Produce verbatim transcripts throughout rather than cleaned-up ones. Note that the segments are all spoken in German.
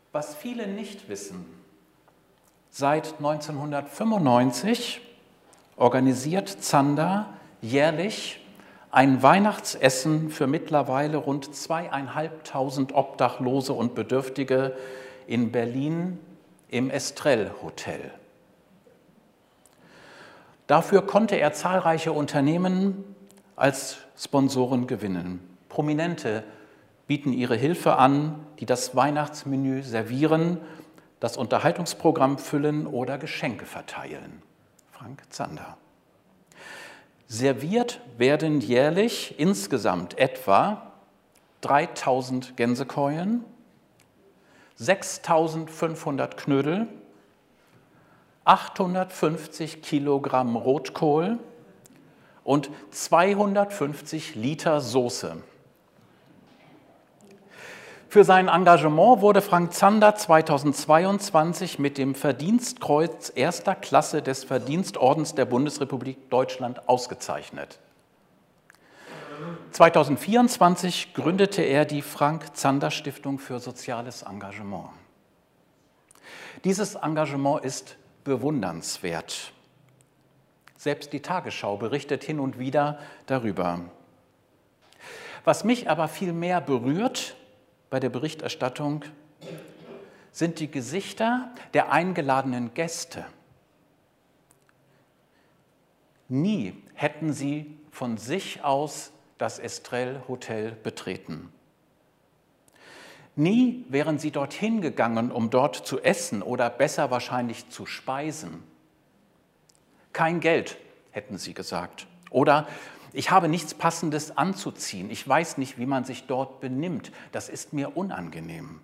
Was viele nicht wissen, seit neunzehnhundertfünfundneunzig organisiert Zander jährlich ein Weihnachtsessen für mittlerweile rund zweieinhalbtausend Obdachlose und Bedürftige in Berlin im Estrell Hotel. Dafür konnte er zahlreiche Unternehmen als Sponsoren gewinnen. Prominente bieten ihre Hilfe an, die das Weihnachtsmenü servieren, das Unterhaltungsprogramm füllen oder Geschenke verteilen. Frank Zander. Serviert werden jährlich insgesamt etwa dreitausend Gänsekeulen, sechstausendfünfhundert Knödel, achthundertfünfzig Kilogramm Rotkohl und zweihundertfünfzig Liter Soße. Für sein Engagement wurde Frank Zander zweitausendzweiundzwanzig mit dem Verdienstkreuz erster Klasse des Verdienstordens der Bundesrepublik Deutschland ausgezeichnet. zweitausendvierundzwanzig gründete er die Frank-Zander-Stiftung für soziales Engagement. Dieses Engagement ist bewundernswert. Selbst die Tagesschau berichtet hin und wieder darüber. Was mich aber viel mehr berührt bei der Berichterstattung, sind die Gesichter der eingeladenen Gäste. Nie hätten sie von sich aus das Estrell Hotel betreten. Nie wären sie dorthin gegangen, um dort zu essen oder besser wahrscheinlich zu speisen. Kein Geld, hätten sie gesagt. Oder ich habe nichts Passendes anzuziehen. Ich weiß nicht, wie man sich dort benimmt. Das ist mir unangenehm.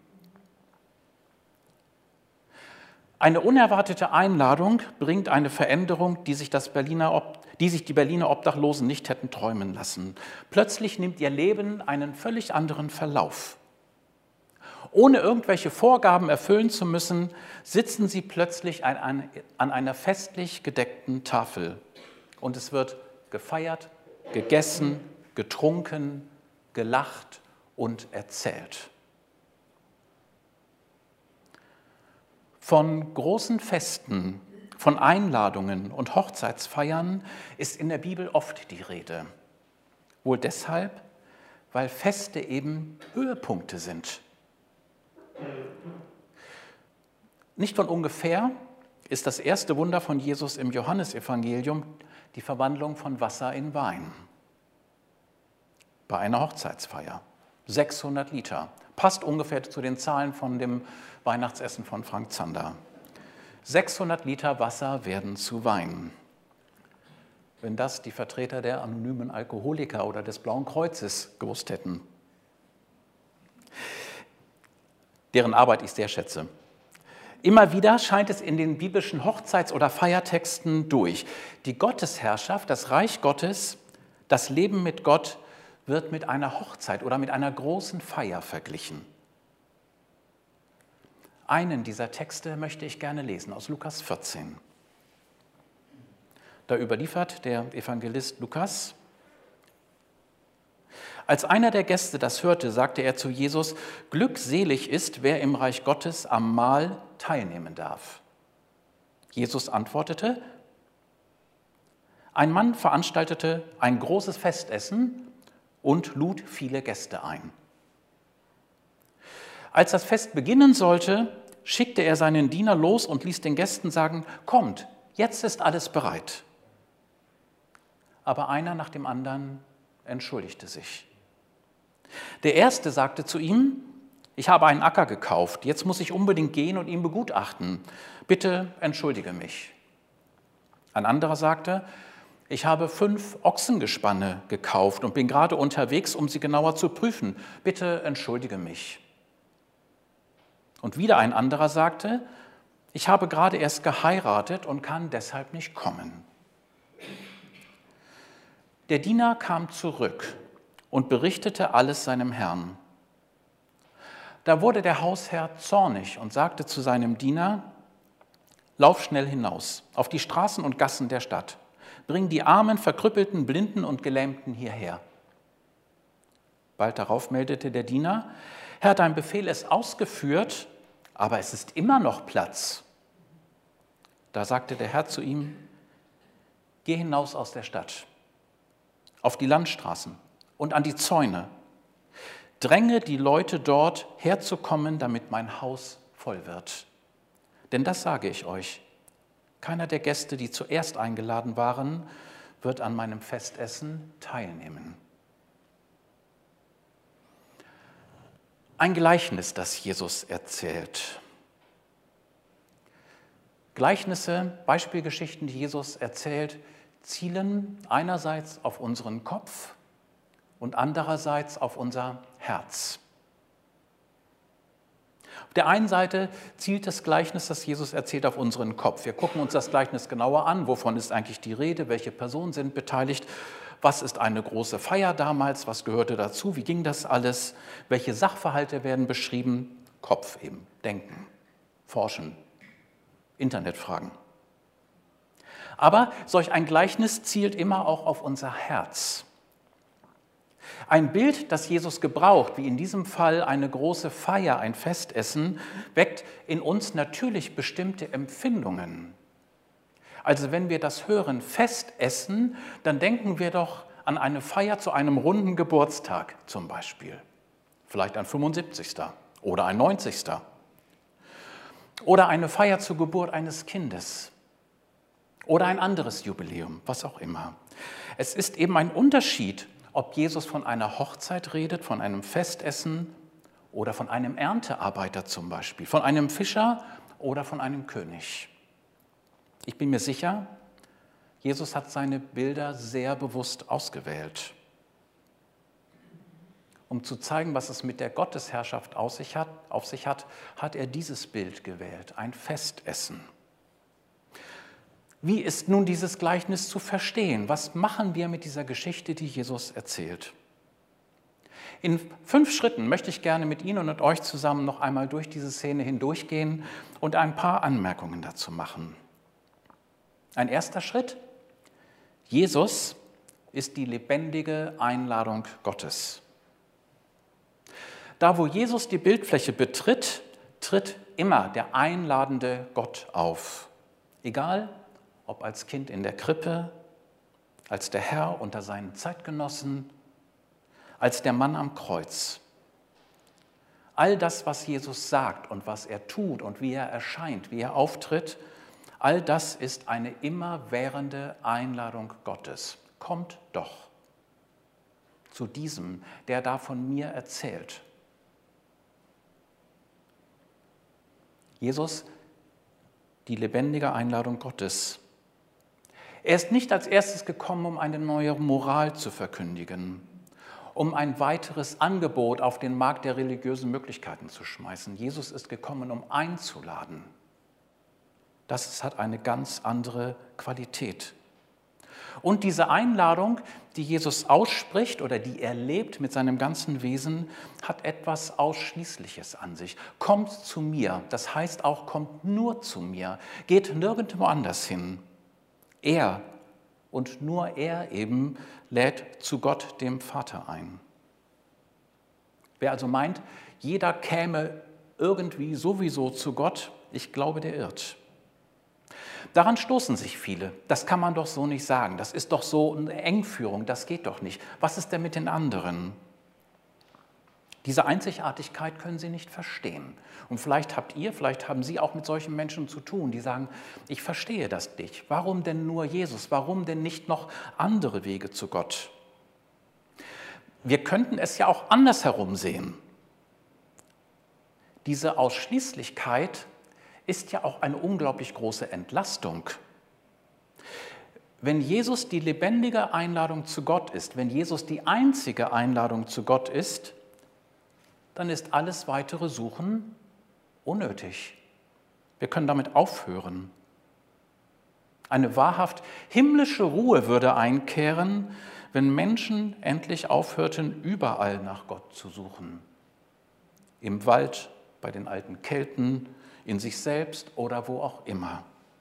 Eine unerwartete Einladung bringt eine Veränderung, die sich, das Berliner, die sich die Berliner Obdachlosen nicht hätten träumen lassen. Plötzlich nimmt ihr Leben einen völlig anderen Verlauf. Ohne irgendwelche Vorgaben erfüllen zu müssen, sitzen sie plötzlich an einer festlich gedeckten Tafel. Und es wird gefeiert, gegessen, getrunken, gelacht und erzählt. Von großen Festen, von Einladungen und Hochzeitsfeiern ist in der Bibel oft die Rede. Wohl deshalb, weil Feste eben Höhepunkte sind. Nicht von ungefähr ist das erste Wunder von Jesus im Johannesevangelium die Verwandlung von Wasser in Wein. Bei einer Hochzeitsfeier. sechshundert Liter. Passt ungefähr zu den Zahlen von dem Weihnachtsessen von Frank Zander. sechshundert Liter Wasser werden zu Wein. Wenn das die Vertreter der anonymen Alkoholiker oder des Blauen Kreuzes gewusst hätten. Deren Arbeit ich sehr schätze. Immer wieder scheint es in den biblischen Hochzeits- oder Feiertexten durch. Die Gottesherrschaft, das Reich Gottes, das Leben mit Gott wird mit einer Hochzeit oder mit einer großen Feier verglichen. Einen dieser Texte möchte ich gerne lesen, aus Lukas vierzehn. Da überliefert der Evangelist Lukas: Als einer der Gäste das hörte, sagte er zu Jesus: Glückselig ist, wer im Reich Gottes am Mahl teilnehmen darf. Jesus antwortete: Ein Mann veranstaltete ein großes Festessen und lud viele Gäste ein. Als das Fest beginnen sollte, schickte er seinen Diener los und ließ den Gästen sagen: Kommt, jetzt ist alles bereit. Aber einer nach dem anderen entschuldigte sich. Der Erste sagte zu ihm: Ich habe einen Acker gekauft, jetzt muss ich unbedingt gehen und ihn begutachten. Bitte entschuldige mich. Ein anderer sagte: Ich habe fünf Ochsengespanne gekauft und bin gerade unterwegs, um sie genauer zu prüfen. Bitte entschuldige mich. Und wieder ein anderer sagte: Ich habe gerade erst geheiratet und kann deshalb nicht kommen. Der Diener kam zurück und berichtete alles seinem Herrn. Da wurde der Hausherr zornig und sagte zu seinem Diener: Lauf schnell hinaus auf die Straßen und Gassen der Stadt. Bring die Armen, Verkrüppelten, Blinden und Gelähmten hierher. Bald darauf meldete der Diener: Herr, dein Befehl ist ausgeführt, aber es ist immer noch Platz. Da sagte der Herr zu ihm, geh hinaus aus der Stadt, auf die Landstraßen und an die Zäune. Dränge die Leute dort herzukommen, damit mein Haus voll wird. Denn das sage ich euch, keiner der Gäste, die zuerst eingeladen waren, wird an meinem Festessen teilnehmen. Ein Gleichnis, das Jesus erzählt. Gleichnisse, Beispielgeschichten, die Jesus erzählt, zielen einerseits auf unseren Kopf und andererseits auf unser Herz. Auf der einen Seite zielt das Gleichnis, das Jesus erzählt, auf unseren Kopf. Wir gucken uns das Gleichnis genauer an. Wovon ist eigentlich die Rede? Welche Personen sind beteiligt? Was ist eine große Feier damals? Was gehörte dazu? Wie ging das alles? Welche Sachverhalte werden beschrieben? Kopf eben. Denken, forschen, Internetfragen. Aber solch ein Gleichnis zielt immer auch auf unser Herz. Ein Bild, das Jesus gebraucht, wie in diesem Fall eine große Feier, ein Festessen, weckt in uns natürlich bestimmte Empfindungen. Also wenn wir das hören, Festessen, dann denken wir doch an eine Feier zu einem runden Geburtstag zum Beispiel. Vielleicht ein fünfundsiebzigsten oder ein neunzigsten Oder eine Feier zur Geburt eines Kindes. Oder ein anderes Jubiläum, was auch immer. Es ist eben ein Unterschied, ob Jesus von einer Hochzeit redet, von einem Festessen oder von einem Erntearbeiter zum Beispiel, von einem Fischer oder von einem König. Ich bin mir sicher, Jesus hat seine Bilder sehr bewusst ausgewählt. Um zu zeigen, was es mit der Gottesherrschaft auf sich hat, auf sich hat, hat er dieses Bild gewählt, ein Festessen. Wie ist nun dieses Gleichnis zu verstehen? Was machen wir mit dieser Geschichte, die Jesus erzählt? In fünf Schritten möchte ich gerne mit Ihnen und euch zusammen noch einmal durch diese Szene hindurchgehen und ein paar Anmerkungen dazu machen. Ein erster Schritt: Jesus ist die lebendige Einladung Gottes. Da, wo Jesus die Bildfläche betritt, tritt immer der einladende Gott auf. Egal, ob als Kind in der Krippe, als der Herr unter seinen Zeitgenossen, als der Mann am Kreuz. All das, was Jesus sagt und was er tut und wie er erscheint, wie er auftritt, all das ist eine immerwährende Einladung Gottes. Kommt doch zu diesem, der da von mir erzählt. Jesus, die lebendige Einladung Gottes. Er ist nicht als erstes gekommen, um eine neue Moral zu verkündigen, um ein weiteres Angebot auf den Markt der religiösen Möglichkeiten zu schmeißen. Jesus ist gekommen, um einzuladen. Das hat eine ganz andere Qualität. Und diese Einladung, die Jesus ausspricht oder die er lebt mit seinem ganzen Wesen, hat etwas Ausschließliches an sich. Kommt zu mir, das heißt auch, kommt nur zu mir, geht nirgendwo anders hin. Er und nur er eben lädt zu Gott, dem Vater, ein. Wer also meint, jeder käme irgendwie sowieso zu Gott, ich glaube, der irrt. Daran stoßen sich viele. Das kann man doch so nicht sagen. Das ist doch so eine Engführung, das geht doch nicht. Was ist denn mit den anderen? Diese Einzigartigkeit können sie nicht verstehen. Und vielleicht habt ihr, vielleicht haben Sie auch mit solchen Menschen zu tun, die sagen, ich verstehe das nicht. Warum denn nur Jesus? Warum denn nicht noch andere Wege zu Gott? Wir könnten es ja auch andersherum sehen. Diese Ausschließlichkeit ist ja auch eine unglaublich große Entlastung. Wenn Jesus die lebendige Einladung zu Gott ist, wenn Jesus die einzige Einladung zu Gott ist, dann ist alles weitere Suchen unnötig. Wir können damit aufhören. Eine wahrhaft himmlische Ruhe würde einkehren, wenn Menschen endlich aufhörten, überall nach Gott zu suchen. Im Wald, bei den alten Kelten, in sich selbst oder wo auch immer.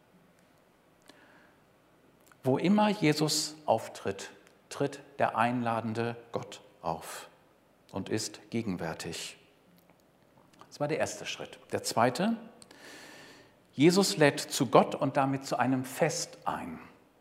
Wo immer Jesus auftritt, tritt der einladende Gott auf und ist gegenwärtig. Das war der erste Schritt. Der zweite, Jesus lädt zu Gott und damit zu einem Fest ein.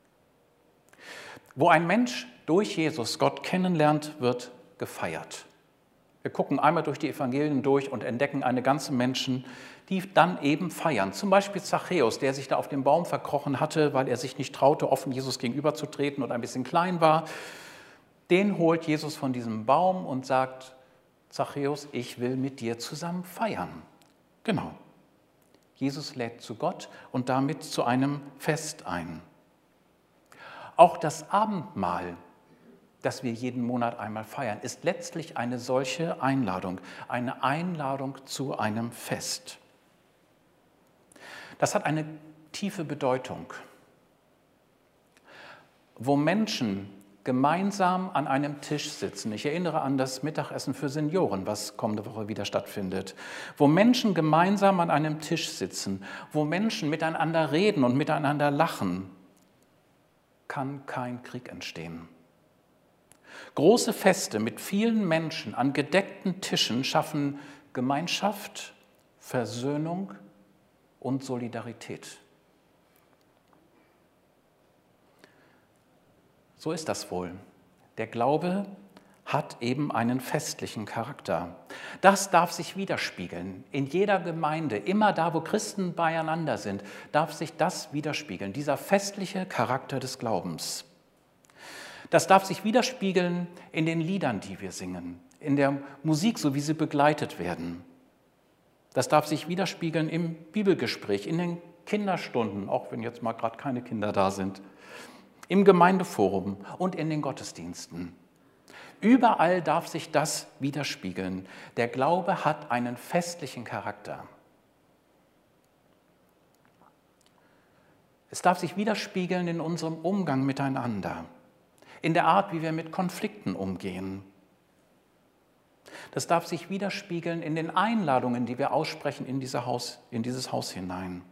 Wo ein Mensch durch Jesus Gott kennenlernt, wird gefeiert. Wir gucken einmal durch die Evangelien durch und entdecken eine ganze Menschen, die dann eben feiern. Zum Beispiel Zachäus, der sich da auf dem Baum verkrochen hatte, weil er sich nicht traute, offen Jesus gegenüberzutreten und ein bisschen klein war. Den holt Jesus von diesem Baum und sagt, Zachäus, ich will mit dir zusammen feiern. Genau. Jesus lädt zu Gott und damit zu einem Fest ein. Auch das Abendmahl, das wir jeden Monat einmal feiern, ist letztlich eine solche Einladung, eine Einladung zu einem Fest. Das hat eine tiefe Bedeutung. Wo Menschen gemeinsam an einem Tisch sitzen, ich erinnere an das Mittagessen für Senioren, was kommende Woche wieder stattfindet, wo Menschen gemeinsam an einem Tisch sitzen, wo Menschen miteinander reden und miteinander lachen, kann kein Krieg entstehen. Große Feste mit vielen Menschen an gedeckten Tischen schaffen Gemeinschaft, Versöhnung und Solidarität. So ist das wohl. Der Glaube hat eben einen festlichen Charakter. Das darf sich widerspiegeln. In jeder Gemeinde, immer da, wo Christen beieinander sind, darf sich das widerspiegeln, dieser festliche Charakter des Glaubens. Das darf sich widerspiegeln in den Liedern, die wir singen, in der Musik, so wie sie begleitet werden. Das darf sich widerspiegeln im Bibelgespräch, in den Kinderstunden, auch wenn jetzt mal gerade keine Kinder da sind, im Gemeindeforum und in den Gottesdiensten. Überall darf sich das widerspiegeln. Der Glaube hat einen festlichen Charakter. Es darf sich widerspiegeln in unserem Umgang miteinander, in der Art, wie wir mit Konflikten umgehen. Das darf sich widerspiegeln in den Einladungen, die wir aussprechen in, diese Haus, in dieses Haus hinein.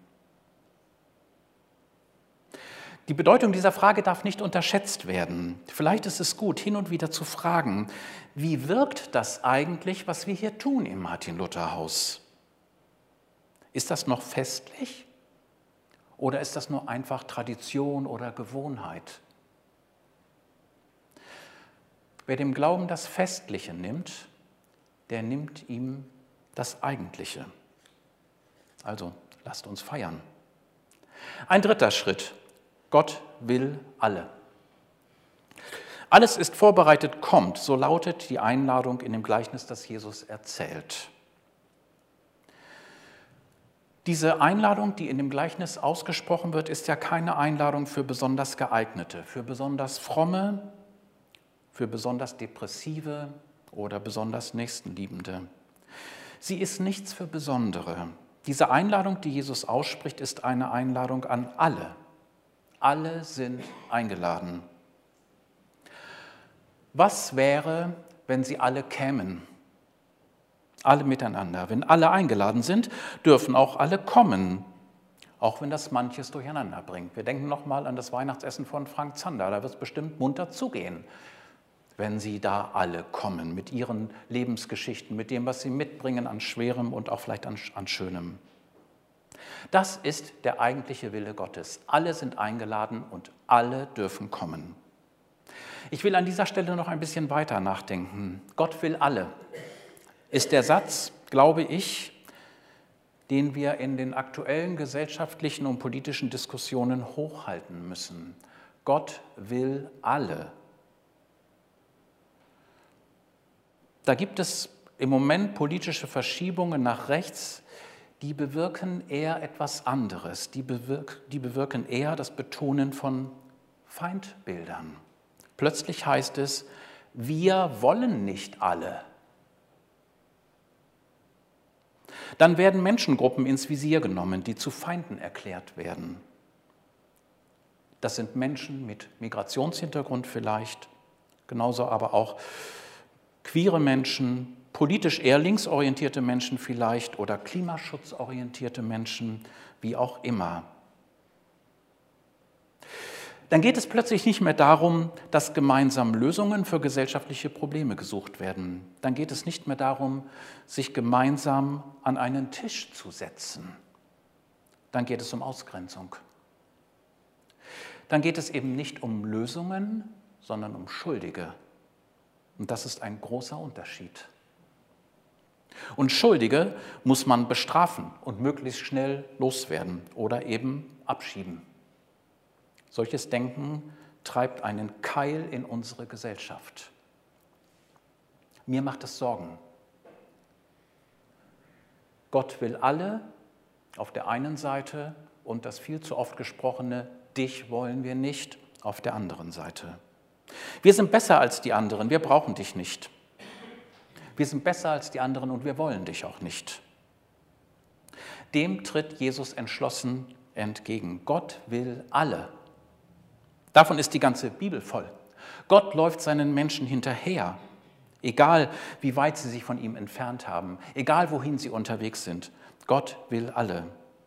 Die Bedeutung dieser Frage darf nicht unterschätzt werden. Vielleicht ist es gut, hin und wieder zu fragen, wie wirkt das eigentlich, was wir hier tun im Martin-Luther-Haus? Ist das noch festlich oder ist das nur einfach Tradition oder Gewohnheit? Wer dem Glauben das Festliche nimmt, der nimmt ihm das Eigentliche. Also lasst uns feiern. Ein dritter Schritt. Gott will alle. Alles ist vorbereitet, kommt, so lautet die Einladung in dem Gleichnis, das Jesus erzählt. Diese Einladung, die in dem Gleichnis ausgesprochen wird, ist ja keine Einladung für besonders Geeignete, für besonders Fromme, für besonders Depressive oder besonders Nächstenliebende. Sie ist nichts für Besondere. Diese Einladung, die Jesus ausspricht, ist eine Einladung an alle. Alle sind eingeladen. Was wäre, wenn sie alle kämen? Alle miteinander. Wenn alle eingeladen sind, dürfen auch alle kommen, auch wenn das manches durcheinander bringt. Wir denken nochmal an das Weihnachtsessen von Frank Zander, da wird es bestimmt munter zugehen, wenn sie da alle kommen, mit ihren Lebensgeschichten, mit dem, was sie mitbringen an Schwerem und auch vielleicht an, an Schönem. Das ist der eigentliche Wille Gottes. Alle sind eingeladen und alle dürfen kommen. Ich will an dieser Stelle noch ein bisschen weiter nachdenken. Gott will alle, ist der Satz, glaube ich, den wir in den aktuellen gesellschaftlichen und politischen Diskussionen hochhalten müssen. Gott will alle. Da gibt es im Moment politische Verschiebungen nach rechts, die bewirken eher etwas anderes. Die, bewirk, die bewirken eher das Betonen von Feindbildern. Plötzlich heißt es, wir wollen nicht alle. Dann werden Menschengruppen ins Visier genommen, die zu Feinden erklärt werden. Das sind Menschen mit Migrationshintergrund vielleicht, genauso aber auch queere Menschen, politisch eher linksorientierte Menschen vielleicht oder klimaschutzorientierte Menschen, wie auch immer. Dann geht es plötzlich nicht mehr darum, dass gemeinsam Lösungen für gesellschaftliche Probleme gesucht werden. Dann geht es nicht mehr darum, sich gemeinsam an einen Tisch zu setzen. Dann geht es um Ausgrenzung. Dann geht es eben nicht um Lösungen, sondern um Schuldige. Und das ist ein großer Unterschied. Und Schuldige muss man bestrafen und möglichst schnell loswerden oder eben abschieben. Solches Denken treibt einen Keil in unsere Gesellschaft. Mir macht es Sorgen. Gott will alle auf der einen Seite und das viel zu oft gesprochene Dich wollen wir nicht auf der anderen Seite. Wir sind besser als die anderen, wir brauchen dich nicht. Wir sind besser als die anderen und wir wollen dich auch nicht. Dem tritt Jesus entschlossen entgegen. Gott will alle. Davon ist die ganze Bibel voll. Gott läuft seinen Menschen hinterher, egal wie weit sie sich von ihm entfernt haben, egal wohin sie unterwegs sind. Gott will alle.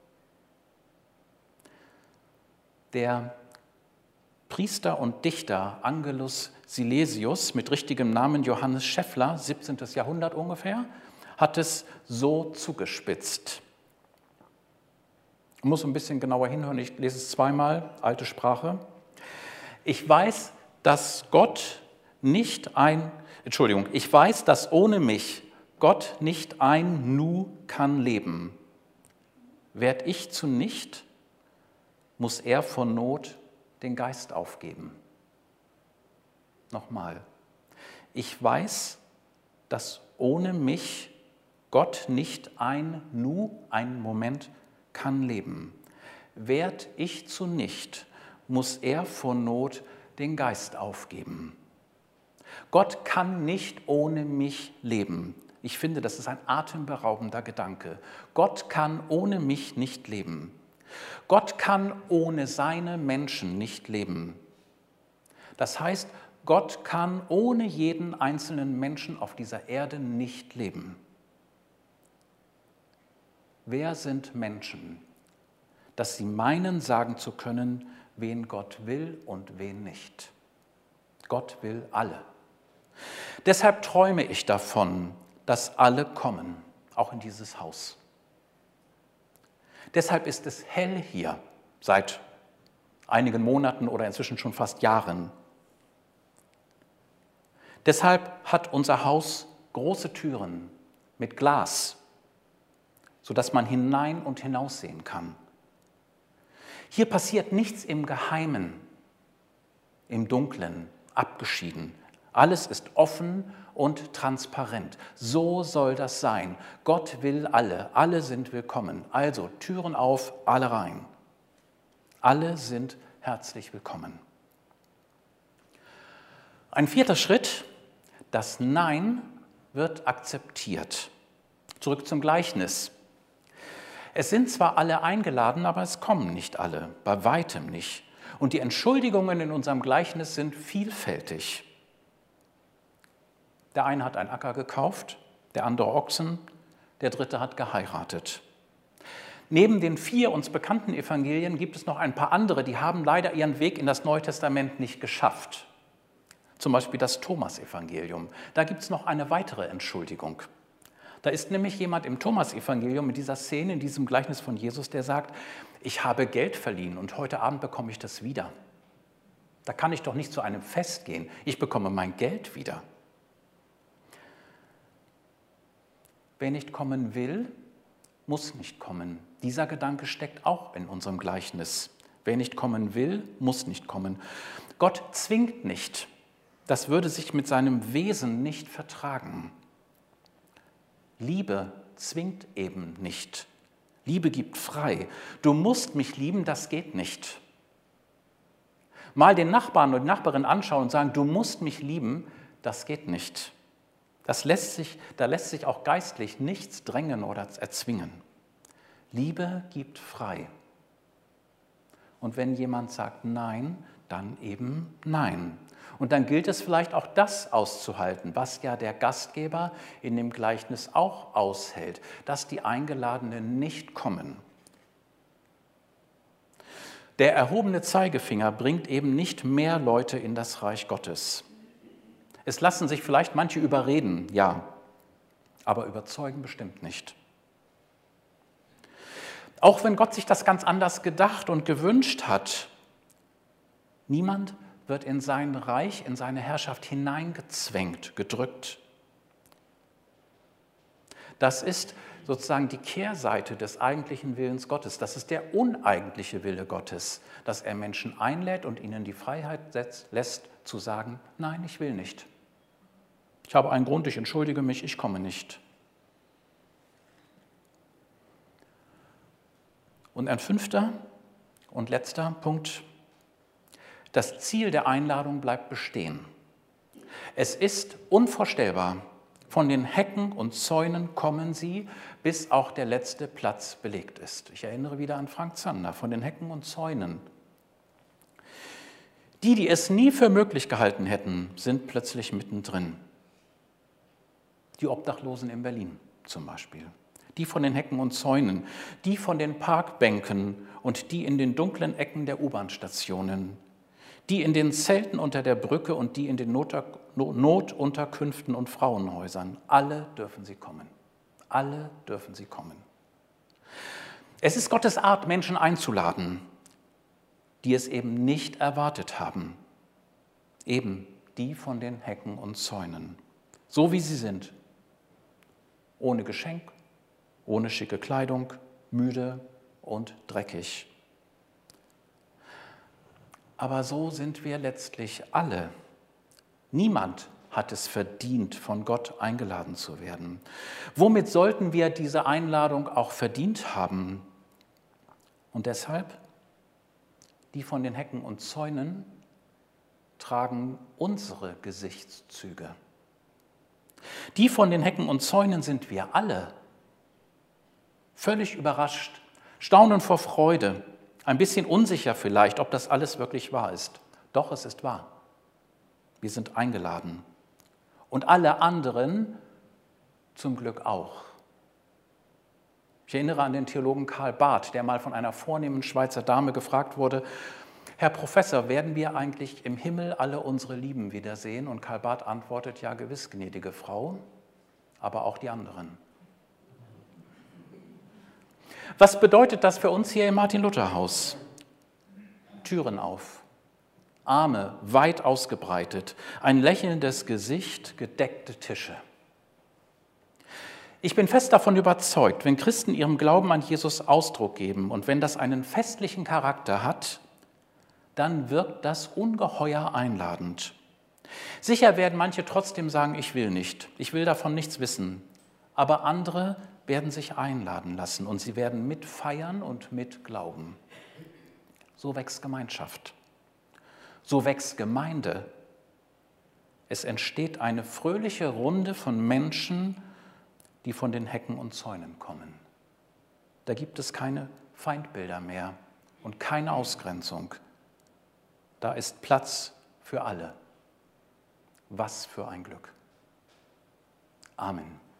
Der Priester und Dichter Angelus Silesius mit richtigem Namen Johannes Scheffler, siebzehntes Jahrhundert ungefähr, hat es so zugespitzt. Ich muss ein bisschen genauer hinhören, ich lese es zweimal, alte Sprache. Ich weiß, dass Gott nicht ein, Entschuldigung, ich weiß, dass ohne mich Gott nicht ein Nu kann leben. Werd ich zu nicht, muss er vor Not den Geist aufgeben. Nochmal. Ich weiß, dass ohne mich Gott nicht ein Nu, einen Moment kann leben. Werd ich zu nicht, muss er vor Not den Geist aufgeben. Gott kann nicht ohne mich leben. Ich finde, das ist ein atemberaubender Gedanke. Gott kann ohne mich nicht leben. Gott kann ohne seine Menschen nicht leben. Das heißt, Gott kann ohne jeden einzelnen Menschen auf dieser Erde nicht leben. Wer sind Menschen, dass sie meinen, sagen zu können, wen Gott will und wen nicht? Gott will alle. Deshalb träume ich davon, dass alle kommen, auch in dieses Haus. Deshalb ist es hell hier, seit einigen Monaten oder inzwischen schon fast Jahren. Deshalb hat unser Haus große Türen mit Glas, sodass man hinein und hinaus sehen kann. Hier passiert nichts im Geheimen, im Dunklen, abgeschieden. Alles ist offen und transparent. So soll das sein. Gott will alle, alle sind willkommen. Also Türen auf, alle rein. Alle sind herzlich willkommen. Ein vierter Schritt, das Nein wird akzeptiert. Zurück zum Gleichnis. Es sind zwar alle eingeladen, aber es kommen nicht alle, bei weitem nicht. Und die Entschuldigungen in unserem Gleichnis sind vielfältig. Der eine hat einen Acker gekauft, der andere Ochsen, der dritte hat geheiratet. Neben den vier uns bekannten Evangelien gibt es noch ein paar andere, die haben leider ihren Weg in das Neue Testament nicht geschafft. Zum Beispiel das Thomas-Evangelium. Da gibt es noch eine weitere Entschuldigung. Da ist nämlich jemand im Thomas-Evangelium in dieser Szene, in diesem Gleichnis von Jesus, der sagt, ich habe Geld verliehen und heute Abend bekomme ich das wieder. Da kann ich doch nicht zu einem Fest gehen, ich bekomme mein Geld wieder. Wer nicht kommen will, muss nicht kommen. Dieser Gedanke steckt auch in unserem Gleichnis. Wer nicht kommen will, muss nicht kommen. Gott zwingt nicht. Das würde sich mit seinem Wesen nicht vertragen. Liebe zwingt eben nicht. Liebe gibt frei. Du musst mich lieben, das geht nicht. Mal den Nachbarn und die Nachbarin anschauen und sagen, du musst mich lieben, das geht nicht. Das lässt sich, da lässt sich auch geistlich nichts drängen oder erzwingen. Liebe gibt frei. Und wenn jemand sagt Nein, dann eben Nein. Und dann gilt es vielleicht auch das auszuhalten, was ja der Gastgeber in dem Gleichnis auch aushält, dass die Eingeladenen nicht kommen. Der erhobene Zeigefinger bringt eben nicht mehr Leute in das Reich Gottes. Es lassen sich vielleicht manche überreden, ja, aber überzeugen bestimmt nicht. Auch wenn Gott sich das ganz anders gedacht und gewünscht hat, niemand wird in sein Reich, in seine Herrschaft hineingezwängt, gedrückt. Das ist sozusagen die Kehrseite des eigentlichen Willens Gottes. Das ist der uneigentliche Wille Gottes, dass er Menschen einlädt und ihnen die Freiheit setzt, lässt, zu sagen, nein, ich will nicht. Ich habe einen Grund, ich entschuldige mich, ich komme nicht. Und ein fünfter und letzter Punkt. Das Ziel der Einladung bleibt bestehen. Es ist unvorstellbar. Von den Hecken und Zäunen kommen sie, bis auch der letzte Platz belegt ist. Ich erinnere wieder an Frank Zander, von den Hecken und Zäunen. Die, die es nie für möglich gehalten hätten, sind plötzlich mittendrin. Die Obdachlosen in Berlin zum Beispiel. Die von den Hecken und Zäunen, die von den Parkbänken und die in den dunklen Ecken der U-Bahn-Stationen, die in den Zelten unter der Brücke und die in den Notunterkünften und Frauenhäusern. Alle dürfen sie kommen. Alle dürfen sie kommen. Es ist Gottes Art, Menschen einzuladen, die es eben nicht erwartet haben. Eben die von den Hecken und Zäunen. So wie sie sind. Ohne Geschenk, ohne schicke Kleidung, müde und dreckig. Aber so sind wir letztlich alle. Niemand hat es verdient, von Gott eingeladen zu werden. Womit sollten wir diese Einladung auch verdient haben? Und deshalb, die von den Hecken und Zäunen tragen unsere Gesichtszüge. Die von den Hecken und Zäunen sind wir alle. Völlig überrascht, staunen vor Freude, ein bisschen unsicher vielleicht, ob das alles wirklich wahr ist. Doch, es ist wahr. Wir sind eingeladen. Und alle anderen zum Glück auch. Ich erinnere an den Theologen Karl Barth, der mal von einer vornehmen Schweizer Dame gefragt wurde, Herr Professor, werden wir eigentlich im Himmel alle unsere Lieben wiedersehen? Und Karl Barth antwortet, ja gewiss, gnädige Frau, aber auch die anderen. Was bedeutet das für uns hier im Martin-Luther-Haus? Türen auf, Arme weit ausgebreitet, ein lächelndes Gesicht, gedeckte Tische. Ich bin fest davon überzeugt, wenn Christen ihrem Glauben an Jesus Ausdruck geben und wenn das einen festlichen Charakter hat, dann wirkt das ungeheuer einladend. Sicher werden manche trotzdem sagen, ich will nicht, ich will davon nichts wissen, aber andere werden sich einladen lassen und sie werden mitfeiern und mitglauben. So wächst Gemeinschaft. So wächst Gemeinde. Es entsteht eine fröhliche Runde von Menschen, die von den Hecken und Zäunen kommen. Da gibt es keine Feindbilder mehr und keine Ausgrenzung. Da ist Platz für alle. Was für ein Glück. Amen.